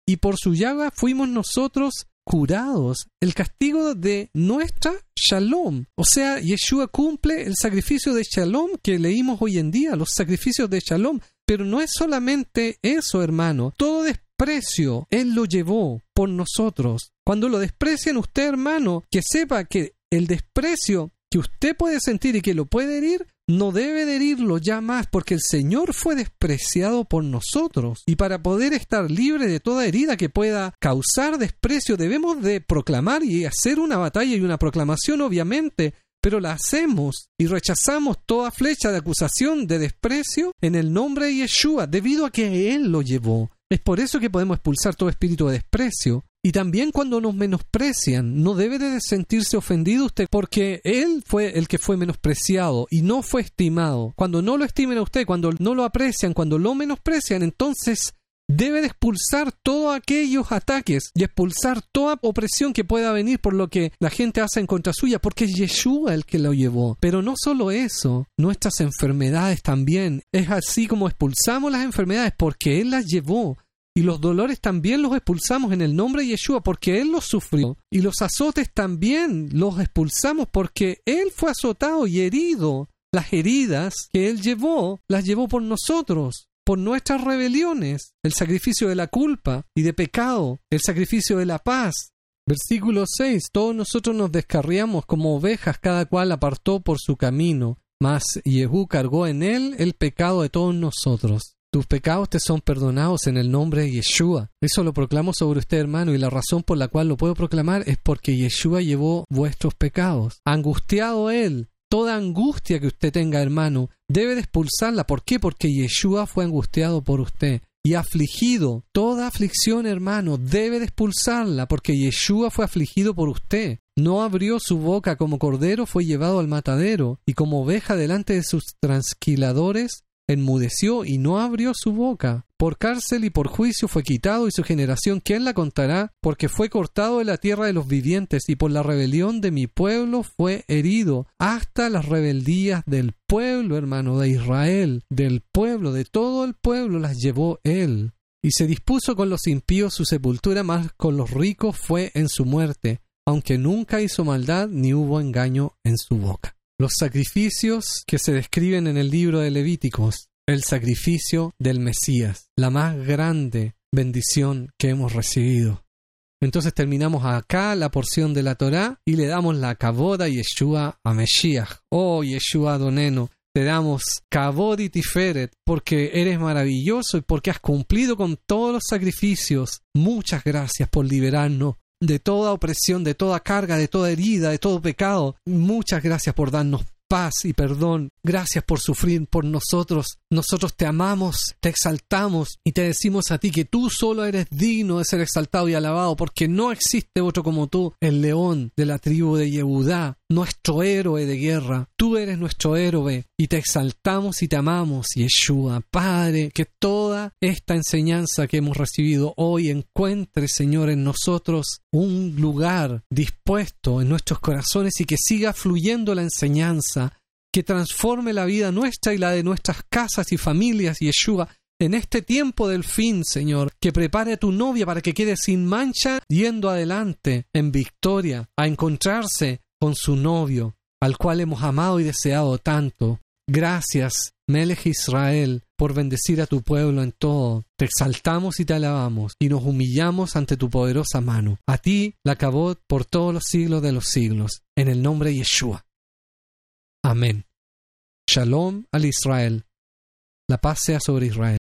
y por su llaga fuimos nosotros curados. El castigo de nuestra Shalom. O sea, Yeshua cumple el sacrificio de Shalom que leímos hoy en día, los sacrificios de Shalom. Pero no es solamente eso, hermano. Todo desprecio Él lo llevó por nosotros. Cuando lo desprecian usted, hermano, que sepa que el desprecio que usted puede sentir y que lo puede herir, no debe de herirlo ya más, porque el Señor fue despreciado por nosotros. Y para poder estar libre de toda herida que pueda causar desprecio, debemos de proclamar y hacer una batalla y una proclamación, obviamente, pero la hacemos y rechazamos toda flecha de acusación, de desprecio, en el nombre de Yeshua, debido a que Él lo llevó. Es por eso que podemos expulsar todo espíritu de desprecio. Y también cuando nos menosprecian, no debe de sentirse ofendido usted, porque Él fue el que fue menospreciado y no fue estimado. Cuando no lo estimen a usted, cuando no lo aprecian, cuando lo menosprecian, entonces debe de expulsar todos aquellos ataques y expulsar toda opresión que pueda venir por lo que la gente hace en contra suya, porque es Yeshua el que lo llevó. Pero no solo eso, nuestras enfermedades también. Es así como expulsamos las enfermedades porque Él las llevó. Y los dolores también los expulsamos en el nombre de Yeshua porque Él los sufrió. Y los azotes también los expulsamos porque Él fue azotado y herido. Las heridas que Él llevó, las llevó por nosotros, por nuestras rebeliones. El sacrificio de la culpa y de pecado, el sacrificio de la paz. Versículo 6. Todos nosotros nos descarriamos como ovejas, cada cual apartó por su camino. Mas Yehú cargó en Él el pecado de todos nosotros. Tus pecados te son perdonados en el nombre de Yeshua. Eso lo proclamo sobre usted, hermano, y la razón por la cual lo puedo proclamar es porque Yeshua llevó vuestros pecados. Angustiado Él. Toda angustia que usted tenga, hermano, debe de expulsarla. ¿Por qué? Porque Yeshua fue angustiado por usted. Y afligido. Toda aflicción, hermano, debe de expulsarla porque Yeshua fue afligido por usted. No abrió su boca, como cordero fue llevado al matadero, y como oveja delante de sus transquiladores, enmudeció y no abrió su boca. Por cárcel y por juicio fue quitado, y su generación, ¿quién la contará? Porque fue cortado de la tierra de los vivientes, y por la rebelión de mi pueblo fue herido. Hasta las rebeldías del pueblo, hermano, de Israel, del pueblo, de todo el pueblo, las llevó Él. Y se dispuso con los impíos su sepultura, mas con los ricos fue en su muerte, aunque nunca hizo maldad ni hubo engaño en su boca. Los sacrificios que se describen en el libro de Levíticos, el sacrificio del Mesías, la más grande bendición que hemos recibido. Entonces terminamos acá la porción de la Torá y le damos la kavod a Yeshua a Mesías. Oh Yeshua Adonenu, te damos kavod y tiferet porque eres maravilloso y porque has cumplido con todos los sacrificios. Muchas gracias por liberarnos de toda opresión, de toda carga, de toda herida, de todo pecado. Muchas gracias por darnos paz y perdón. Gracias por sufrir por nosotros. Nosotros te amamos, te exaltamos y te decimos a ti que tú solo eres digno de ser exaltado y alabado, porque no existe otro como tú, el león de la tribu de Yehudá, nuestro héroe de guerra. Tú eres nuestro héroe y te exaltamos y te amamos, Yeshua. Padre, que toda esta enseñanza que hemos recibido hoy encuentre, Señor, en nosotros un lugar dispuesto en nuestros corazones y que siga fluyendo la enseñanza, que transforme la vida nuestra y la de nuestras casas y familias, Yeshua, en este tiempo del fin, Señor, que prepare a tu novia para que quede sin mancha, yendo adelante en victoria, a encontrarse con su novio, al cual hemos amado y deseado tanto. Gracias, Melech Israel, por bendecir a tu pueblo en todo. Te exaltamos y te alabamos, y nos humillamos ante tu poderosa mano. A ti la kavod por todos los siglos de los siglos, en el nombre de Yeshua. Amén. Shalom al Israel. La paz sea sobre Israel.